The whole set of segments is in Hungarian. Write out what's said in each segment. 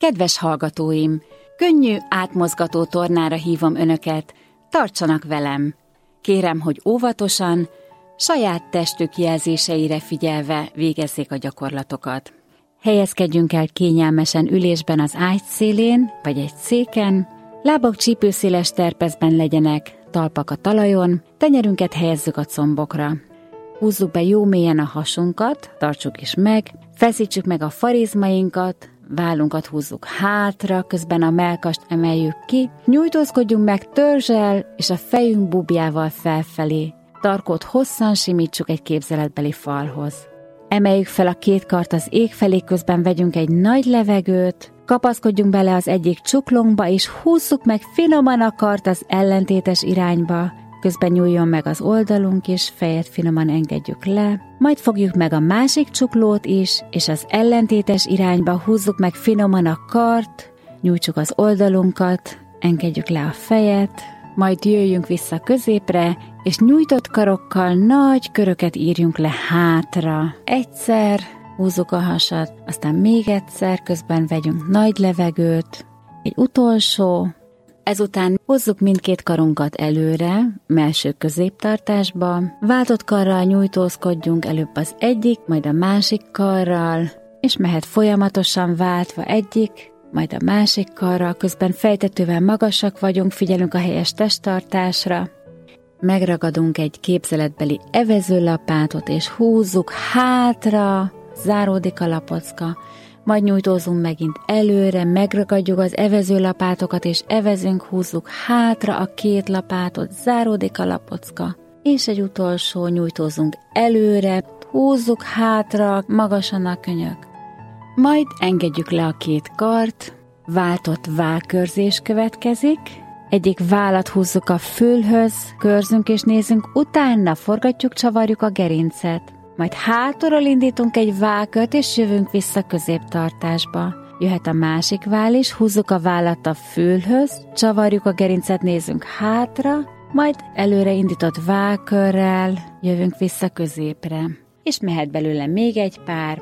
Kedves hallgatóim, könnyű, átmozgató tornára hívom önöket, tartsanak velem. Kérem, hogy óvatosan, saját testük jelzéseire figyelve végezzék a gyakorlatokat. Helyezkedjünk el kényelmesen ülésben az ágy szélén, vagy egy széken, lábak csípőszéles terpezben legyenek, talpak a talajon, tenyerünket helyezzük a combokra. Húzzuk be jó mélyen a hasunkat, tartsuk is meg, feszítsük meg a farizmainkat, vállunkat húzzuk hátra, közben a mellkast emeljük ki, nyújtózkodjunk meg törzsel és a fejünk búbjával felfelé. Tarkót hosszan simítsuk egy képzeletbeli falhoz. Emeljük fel a két kart az ég felé, közben vegyünk egy nagy levegőt, kapaszkodjunk bele az egyik csuklónkba, és húzzuk meg finoman a kart az ellentétes irányba, közben nyúljon meg az oldalunk is, fejet finoman engedjük le, majd fogjuk meg a másik csuklót is, és az ellentétes irányba húzzuk meg finoman a kart, nyújtsuk az oldalunkat, engedjük le a fejet, majd jöjjünk vissza középre, és nyújtott karokkal nagy köröket írjunk le hátra. Egyszer húzzuk a hasat, aztán még egyszer, közben vegyünk nagy levegőt, egy utolsó, ezután hozzuk mindkét karunkat előre, melső középtartásba, váltott karral nyújtózkodjunk előbb az egyik, majd a másik karral, és mehet folyamatosan váltva egyik, majd a másik karral, közben fejtetővel magasak vagyunk, figyelünk a helyes testtartásra, megragadunk egy képzeletbeli evezőlapátot, és húzzuk hátra, záródik a lapocka, majd nyújtózunk megint előre, megragadjuk az evezőlapátokat, és evezünk, húzzuk hátra a két lapátot, záródik a lapocka, és egy utolsó, nyújtózunk előre, húzzuk hátra, magasan a könyök. Majd engedjük le a két kart, váltott vállkörzés következik, egyik vállat húzzuk a fülhöz, körzünk és nézzünk, utána forgatjuk, csavarjuk a gerincet. Majd hátulról indítunk egy vállkört, és jövünk vissza középtartásba. Jöhet a másik váll is, húzzuk a vállat a fülhöz, csavarjuk a gerincet, nézzünk hátra, majd előre indított vállkörrel jövünk vissza középre. És mehet belőle még egy pár.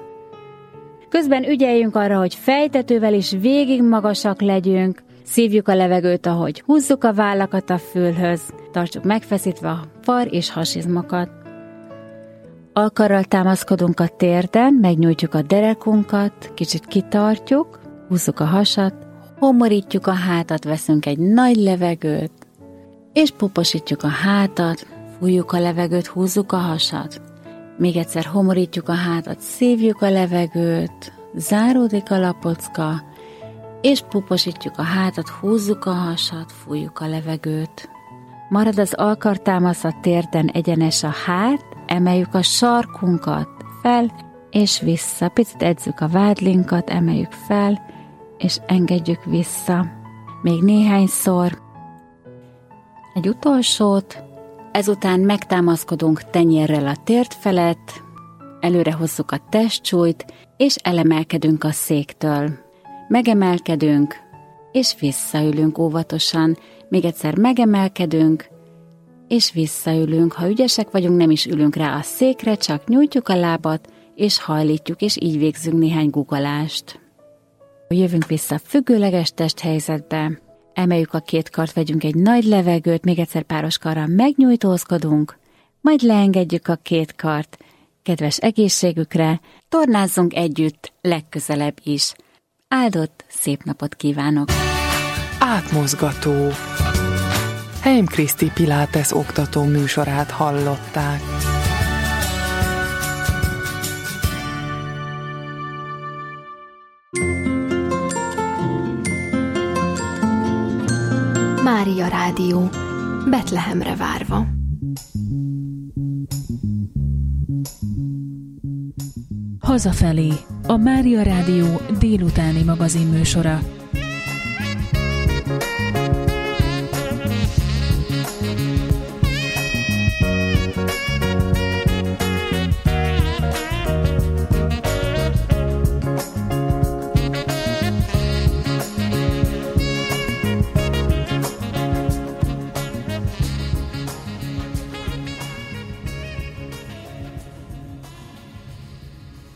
Közben ügyeljünk arra, hogy fejtetővel is végig magasak legyünk, szívjuk a levegőt, ahogy húzzuk a vállakat a fülhöz, tartsuk megfeszítve a far és hasizmokat. Alkarral támaszkodunk a térden, megnyújtjuk a derekunkat, kicsit kitartjuk, húzzuk a hasat, homorítjuk a hátat, veszünk egy nagy levegőt, és puposítjuk a hátat, fújjuk a levegőt, húzzuk a hasat. Még egyszer homorítjuk a hátat, szívjuk a levegőt, záródik a lapocka, és puposítjuk a hátat, húzzuk a hasat, fújjuk a levegőt. Marad az alkartámasz a térden, egyenes a hát, emeljük a sarkunkat fel, és vissza. Picit edzük a vádlinkat, emeljük fel, és engedjük vissza. Még néhányszor. Egy utolsót. Ezután megtámaszkodunk tenyérrel a térd felett, előre hozzuk a testsúlyt, és elemelkedünk a széktől. Megemelkedünk, és visszaülünk óvatosan. Még egyszer megemelkedünk, és visszaülünk. Ha ügyesek vagyunk, nem is ülünk rá a székre, csak nyújtjuk a lábat, és hajlítjuk, és így végzünk néhány guggolást. Jövünk vissza függőleges testhelyzetbe, emeljük a két kart, vegyünk egy nagy levegőt, még egyszer páros karral megnyújtózkodunk, majd leengedjük a két kart. Kedves egészségükre, tornázzunk együtt legközelebb is. Áldott szép napot kívánok! Átmozgató. Heim Kriszti Pilates oktató műsorát hallották. Mária Rádió. Betlehemre várva. Hazafelé. A Mária Rádió délutáni magazinműsora.